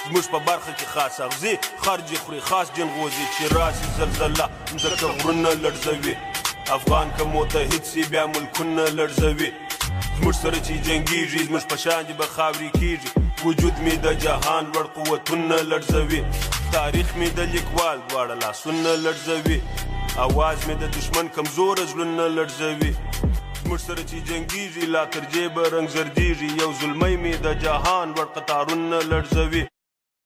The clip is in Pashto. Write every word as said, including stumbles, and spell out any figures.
زموږ په برخه کې خاص اغزي خرجې خوري خاص جنغوزي چې راسي زلزله مځکه غرونه لړزوي افغان که متحد سي بیا ملکونه لړزوي زموږ سره چې جنګیږي زموږ په شان دي به خاورې کیږي وجود مې د جهان لوړ قوتونه لړزوي تاریخ مې د لیکوال دواړه لاسونه لړزوي اواز مې د دشمن کمزوره زړونه لړزوي زموږ سره چې جنګیږي لا تر جیبه رنګ زردیږي یو زلمی مې د جهان لوړ قطارونه لړزوي